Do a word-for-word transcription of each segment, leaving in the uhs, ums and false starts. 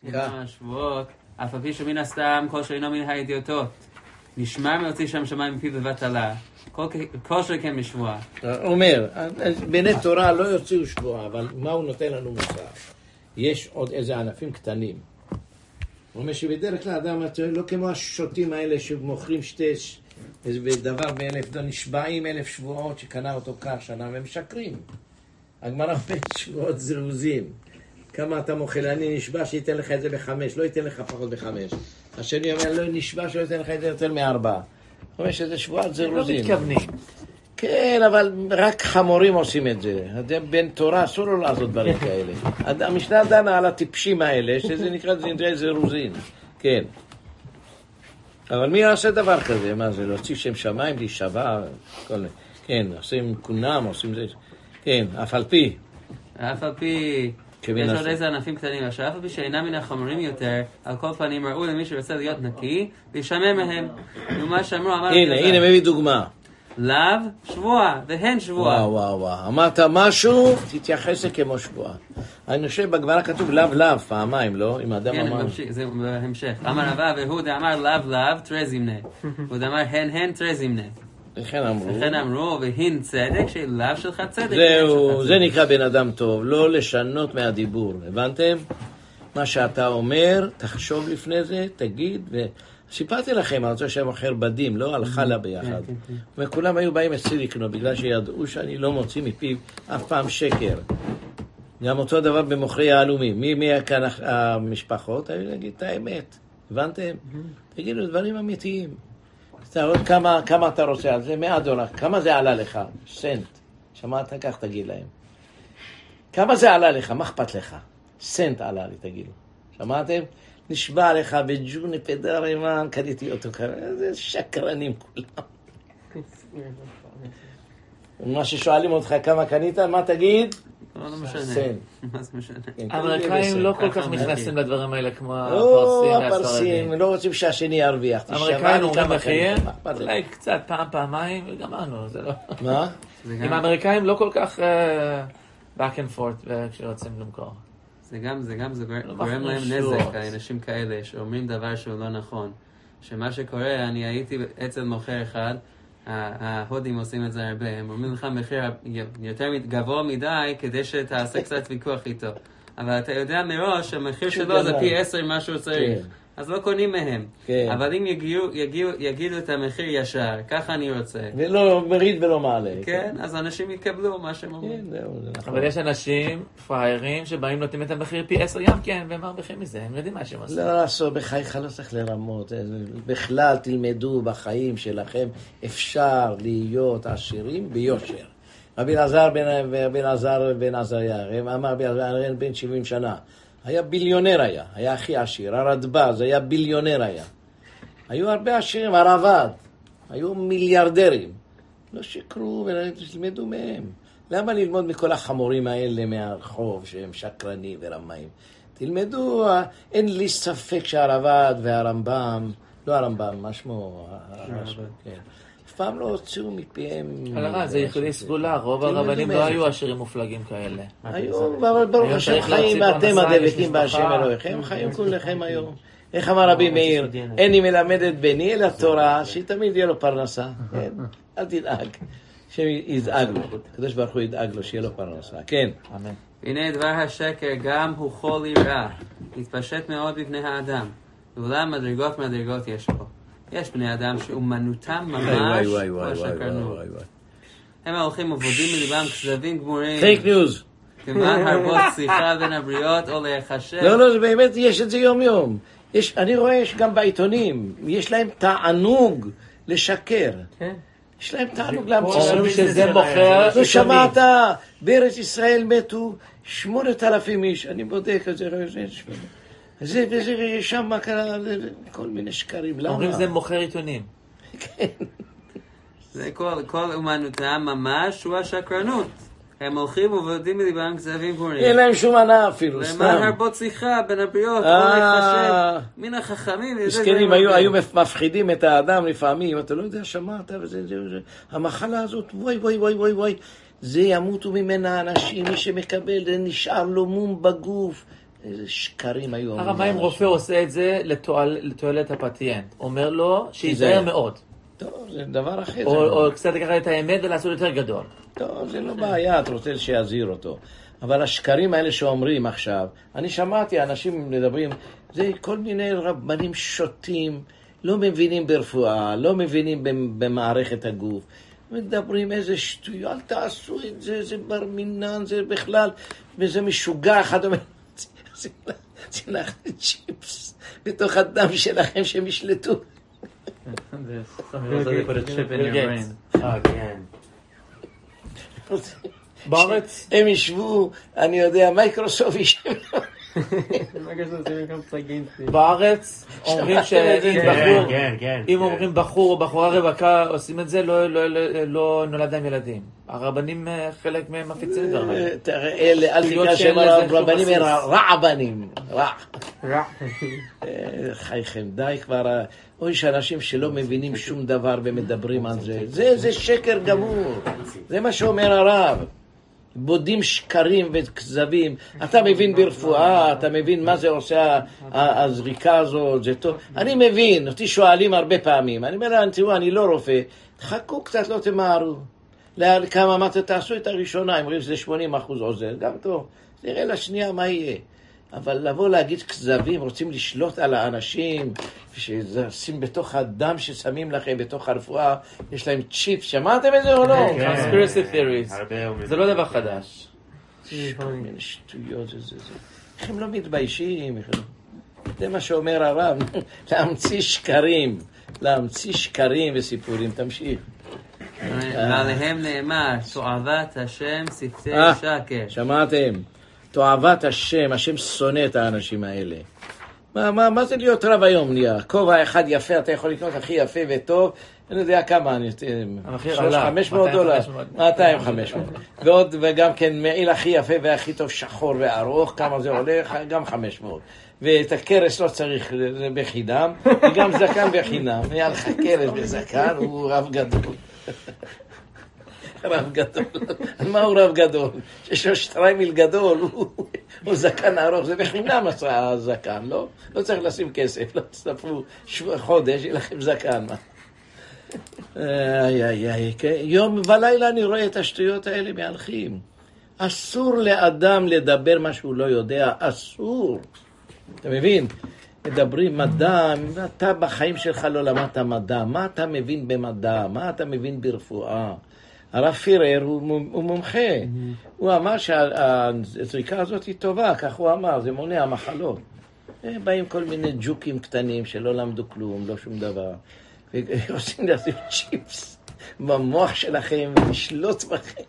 ימם השבועות, אף על פי שמן הסתם כל שאינו מן הידיעותות. נשמר מהוציא שם שמיים מפיו בבטלה. כל שכן משבועה. הוא אומר, בני תורה לא יוציאו שבועה, אבל מה הוא נותן לנו מוסר? יש עוד איזה ענפים קטנים. הוא אומר שבדרך כלל אדם לא כמו השוטים האלה שמוכרים שתי דבר באלף דולר, נשבעים אלף שבועות שקנה אותו כך שנה, והם משקרים. הגמרא אומרת שבועות זירוזים. כמה אתה מוכל, אני נשבע שייתן לך את זה בחמש, לא ייתן לך פחות בחמש. השני אומר, לא נשבע שלא ייתן לך את זה יותר מארבע. הוא אומר שזה שבועת זירוזים. לא מתכוונים. כן, אבל רק חמורים עושים את זה. בן תורה אסור לו לעשות דברים כאלה. המשנה דנה על הטיפשים האלה, שזה נקרא זינדרי זירוזין. כן. אבל מי יעשה דבר כזה? מה זה? להוציא שם שמיים, להישבע, כל... כן, עושים כונם, עושים זה... כן, אף על פי. אף על פי... יש עוד איזה ענפים קטנים, אשר אף על פי שאינם מן החמורים יותר, על כל פנים ראו למי שרוצה להיות נקי, להישמר מהם. ומה שאמרו, אמר... הנה, הנה, מביא דוגמה. לאו שבועה, והן שבועה. וואו, וואו, וואו. אמרת משהו, תתייחס כמו שבועה. אני חושב, בגמרא כתוב לאו לאו, פעמיים, לא? אם האדם אמר... כן, זה בהמשך. אמר רבא, והוא דאמר לאו לאו, תרי זימנה. הוא דאמר הן הן, תרי זימנה. וכן אמרו. וכן אמרו, והן צדק, שלאו שלך צדק. זהו, זה נקרא בן אדם טוב, לא לשנות מהדיבור. הבנתם? מה שאתה אומר, תחשוב לפני זה, תגיד, וסיפרתי לכם על זה שהם אחר בדים, לא על חלה ביחד. וכולם היו באים אצלי לקנות, בגלל שידעו שאני לא מוציא מפיו אף פעם שקר. גם אותו דבר במוכרי יהלומים. מי מי כאן המשפחות? היו להגיד את האמת. הבנתם? תגידו דברים אמיתיים. כמה, כמה אתה רוצה על זה? מאה דולר. כמה זה עלה לך? סנט. שמעת? כך תגיד להם. כמה זה עלה לך? מה אכפת לך? סנט עלה לי, תגידו. שמעתם? נשבע לך בג'וני פדר אימן, קניתי אותו ככה. זה שקרנים כולם. מה ששואלים אותך כמה קנית, מה תגיד? לא משנה. סנט. מה זה משנה? האמריקאים לא כל כך נכנסים לדברים האלה כמו או, הפרסים הפרסים, לא רוצים שהשני ירוויח. האמריקאים אומרים מחיר, אולי קצת פעם, פעמיים, וגמרנו, זה לא... מה? עם האמריקאים לא כל כך back and forth כשרוצים למכור. זה גם, זה גם, זה גורם להם נזק, האנשים כאלה שאומרים דבר שהוא לא נכון. שמה שקורה, אני הייתי אצל מוכר אחד, ההודים עושים את זה הרבה, הם אומרים לך מחיר יותר גבוה מדי כדי שתעשה קצת ויכוח איתו. אבל אתה יודע מראש, המחיר שלו זה פי עשר מה שהוא צריך. אז לא קונים מהם. אבל אם יגידו את המחיר ישר, ככה אני רוצה. ולא מריד ולא מעלה. כן, אז אנשים יקבלו מה שהם אומרים. אבל יש אנשים פריירים שבאים נותנים את המחיר פי עשר ים, כן, והם מרוויחים מזה, הם יודעים מה שהם עושים. לא לעשות, בחייך לא צריך לרמות. בכלל תלמדו בחיים שלכם, אפשר להיות עשירים ביושר. רבי אלעזר בן עזר בן עזריה, אמר רבי אלעזר בן שבעים שנה. היה ביליונר היה, היה הכי עשיר, הרדב"ז היה ביליונר היה. היו הרבה עשירים, הרב"ד, היו מיליארדרים. לא שקרו ולמדו מהם. למה ללמוד מכל החמורים האלה מהרחוב שהם שקרנים ורמאים? תלמדו, אין לי ספק שהרב"ד והרמב"ם, לא הרמב"ם, מה שמו? כן. אף פעם לא הוציאו מפיהם... על הרע, זה ייחודי סגולה, רוב הרבנים לא היו עשירים מופלגים כאלה. היו, אבל ברוך השם חיים, ואתם הדבקים בהשם אלוהיכם, חיים כולכם היום. איך אמר רבי מאיר, איני מלמד את בני אלא תורה, שתמיד יהיה לו פרנסה. אל תדאג, שידאג לו, הקדוש ברוך הוא ידאג לו, שיהיה לו פרנסה. כן. אמן. הנה דבר השקר, גם הוא חולי רע, התפשט מאוד בפני האדם, ואולם מדרגות מדרגות יש בו. יש בני אדם שאומנותם ממש השקרנות. הם הולכים ובודים מליבם כזבים גמורים. פייק ניוז. כמעט הרבות שיחה בין הבריות או להיחשב. לא, לא, באמת יש את זה יום יום. יש, אני רואה גם בעיתונים, יש להם תענוג לשקר. יש להם תענוג להמציא. אומרים שזה מוכר. לא שמעת, בארץ ישראל מתו שמונת אלפים איש. אני בודק את זה, זה וזה שם מה קרה, כל מיני שקרים. למה? אומרים זה מוכר עיתונים. כן. זה כל אומנותם ממש הוא השקרנות. הם הולכים ובודים מליבם כזבים גמורים. אין להם שום ענה אפילו, סתם. למען הרבות שיחה בין הבריות, או להיחשב מן החכמים. מסכנים היו מפחידים את האדם לפעמים, אתה לא יודע, שמעת, המחלה הזאת, וואי וואי וואי וואי וואי, זה ימותו ממנה אנשים, מי שמקבל, זה נשאר לו מום בגוף. איזה שקרים היו. הרב, אם רופא עושה את זה לתועלת הפציינט, אומר לו שיזהר מאוד. טוב, זה דבר אחר. או קצת לקחת את האמת ולעשות יותר גדול. טוב, זה לא בעיה, אתה רוצה שיעזיר אותו. אבל השקרים האלה שאומרים עכשיו, אני שמעתי אנשים מדברים, זה כל מיני רבנים שוטים, לא מבינים ברפואה, לא מבינים במערכת הגוף. מדברים איזה שטויות, אל תעשו את זה, זה בר מינן, זה בכלל, וזה משוגע אחד אומר, זה להכניס צ'יפס בתוך הדם שלכם שהם ישלטו. בארץ? הם ישבו, אני יודע, מייקרוסופט ישבו. בארץ אומרים שאם אומרים בחור או בחורה רווקה עושים את זה, לא נולד להם ילדים. הרבנים חלק מהם מפיצים דבר. אל תקרא שהם הרבנים הם רעבנים. רע. חייכם, די כבר. אוי שאנשים שלא מבינים שום דבר ומדברים על זה. זה שקר גמור. זה מה שאומר הרב. בודים שקרים וכזבים. אתה מבין ברפואה, אתה מבין מה זה עושה הזריקה הזאת, זה טוב. אני מבין, אותי שואלים הרבה פעמים. אני אומר להם, תראו, אני לא רופא. חכו קצת, לא תמהרו. כמה אמרת, תעשו את הראשונה, אם רואים שזה שמונים אחוז עוזר, גם טוב. נראה לשנייה מה יהיה. אבל לבוא להגיד כזבים, רוצים לשלוט על האנשים, ששים בתוך הדם ששמים לכם, בתוך הרפואה, יש להם צ'יפ, שמעתם את זה או לא? conspiracy theories, זה לא דבר חדש. שטויות, זה זה זה. איך הם לא מתביישים? זה מה שאומר הרב, להמציא שקרים, להמציא שקרים וסיפורים, תמשיך. ועליהם נאמר, תועבת השם שפתי שקר. שמעתם? תועבת השם, השם שונא את האנשים האלה. מה, מה, מה זה להיות רב היום נהיה? כובע אחד יפה, אתה יכול לקנות הכי יפה וטוב, אני יודע כמה, אני... חמש מאות דולר, מאתיים חמש מאות. ועוד, וגם כן מעיל הכי יפה והכי טוב, שחור וארוך, כמה זה עולה? גם חמש מאות. ואת הקרס לא צריך, זה בחינם, וגם זקן בחינם. היה לך קרס וזקן, הוא רב גדול. רב גדול. מה הוא רב גדול? שיש לו שטריימיל גדול, הוא זקן ארוך, זה בחינם הזקן, לא? לא צריך לשים כסף, לא תסתפרו חודש, יהיה לכם זקן. איי, איי, איי, יום ולילה אני רואה את השטויות האלה מהלכים. אסור לאדם לדבר מה שהוא לא יודע, אסור. אתה מבין? מדברים מדע, אתה בחיים שלך לא למדת מדע, מה אתה מבין במדע, מה אתה מבין ברפואה? הרב פירר הוא, הוא מומחה, mm-hmm. הוא אמר שהזריקה הזאת היא טובה, כך הוא אמר, זה מונע מחלות. באים כל מיני ג'וקים קטנים שלא למדו כלום, לא שום דבר, ועושים לשים צ'יפס במוח שלכם ולשלוט בכם.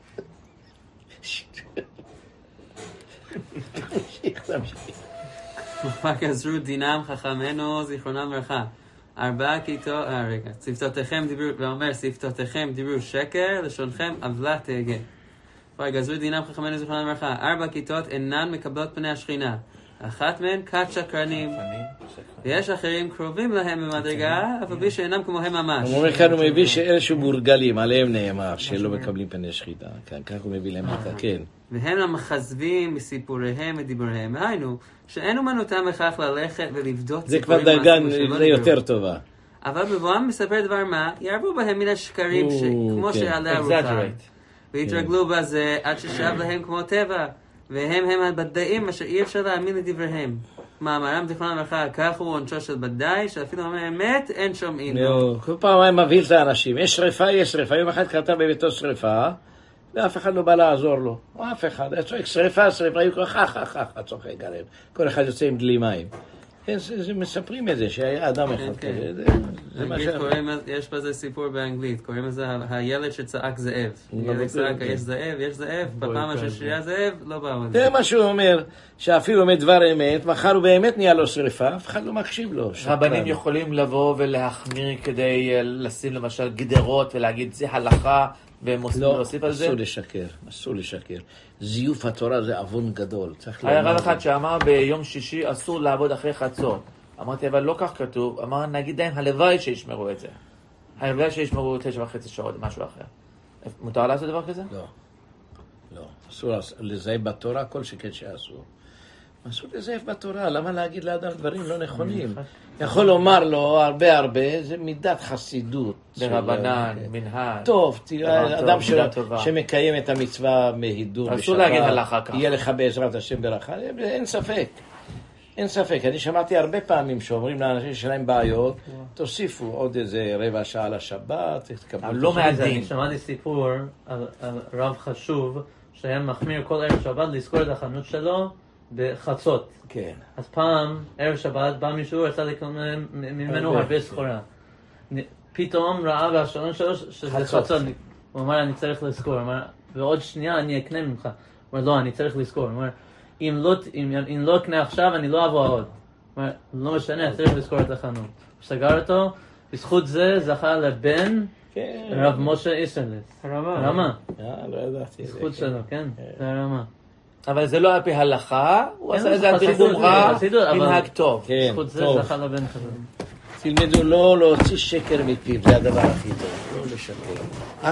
תמשיך, תמשיך. מה גזרו דינם חכמנו זיכרונם ברכה. ארבעה כיתות, אה רגע, שפתותיכם דיברו, ואומר, שפתותיכם דיברו שקר, לשונכם עוולה תהגה. כבר גזרו דינם חכמנו זיכרונם ברכה. ארבע כיתות אינן מקבלות פני השכינה. אחת מהן כת שקרנים. ויש אחרים קרובים להם במדרגה, אבל בלי שאינם כמוהם ממש. הוא אומר כאן, הוא מביא שאלה שמורגלים, עליהם נאמר, שלא מקבלים פני שחיטה. כן, כך הוא מביא להם אותה, כן. והם המחזבים מסיפוריהם ודיבוריהם. היינו, שאין אומנותם בכך ללכת ולבדות זה כבר דרגה, זה יותר טובה. אבל בבואם מספר דבר מה, יערבו בהם מן השקרים, כמו שעלה רוחם. והתרגלו בזה עד ששב להם כמו טבע. והם הם הבדאים אשר אי אפשר להאמין לדבריהם. מאמרם זיכרונם ברכה, כך הוא עונשו של בדאי, שאפילו אומר אמת, אין שומעים לו. כל פעם הם מבהיל את האנשים. יש שריפה, יש שריפה. יום אחד קרתה בביתו שריפה, ואף אחד לא בא לעזור לו. אף אחד. צועק שריפה, שריפה, היו כל כך, כך, כך, צוחק עליהם. כל אחד יוצא עם דלי מים. מספרים את זה, שהיה אדם אחד כזה. יש בזה סיפור באנגלית, קוראים לזה הילד שצעק זאב. ילד צעק, יש זאב, יש זאב, בפעם השלישית זאב, לא באו. זה מה שהוא אומר, שאפילו מדבר אמת, מחר הוא באמת נהיה לו שריפה, אף אחד לא מקשיב לו. רבנים יכולים לבוא ולהחמיר כדי לשים למשל גדרות ולהגיד זה הלכה, והם להוסיף על זה? לא, אסור לשקר, אסור לשקר. זיוף התורה זה עוון גדול. היה רב אחד שאמר ביום שישי אסור לעבוד אחרי חצות. אמרתי, אבל לא כך כתוב. אמר, נגיד להם, הלוואי שישמרו את זה. הלוואי שישמרו תשע וחצי שעות, משהו אחר. מותר לעשות דבר כזה? לא. לא. אסור לזהה בתורה כל שכן שאסור. אסור לזייף בתורה, למה להגיד לאדם דברים לא נכונים? יכול לומר לו הרבה הרבה, זה מידת חסידות. ברבנן, מנהג. טוב, תראה, אדם שמקיים את המצווה מהידור בשבת, אסור להגיד הלכה ככה. יהיה לך בעזרת השם ברכה, אין ספק. אין ספק, אני שמעתי הרבה פעמים שאומרים לאנשים שלהם בעיות, תוסיפו עוד איזה רבע שעה לשבת, אבל לא מהדין. אני שמעתי סיפור על רב חשוב, שהיה מחמיר כל ערב שבת לזכור את החנות שלו בחצות. כן. אז פעם, ערב שבת, בא מישהו, רצה לקנות ממנו הרבה סחורה. פתאום ראה בהשעון שלו שזה חצות. הוא אמר, אני צריך לזכור. הוא אמר, ועוד שנייה אני אקנה ממך. הוא אמר, לא, אני צריך לזכור. הוא אמר, אם לא, אם, אם לא אקנה עכשיו, אני לא אבוא עוד. הוא אמר, לא משנה, אני צריך לזכור את החנות. הוא סגר אותו, בזכות זה זכה לבן רב משה איסרלס. הרמה. הרמה. לא ידעתי. בזכות שלו, כן, זה הרמה. אבל זה לא על פי הלכה, הוא עשה איזה תרגום רע, מנהג טוב. בזכות זה זכה לבן כזה. תלמדו לא להוציא שקר מפיו, זה הדבר הכי טוב, לא לשקר.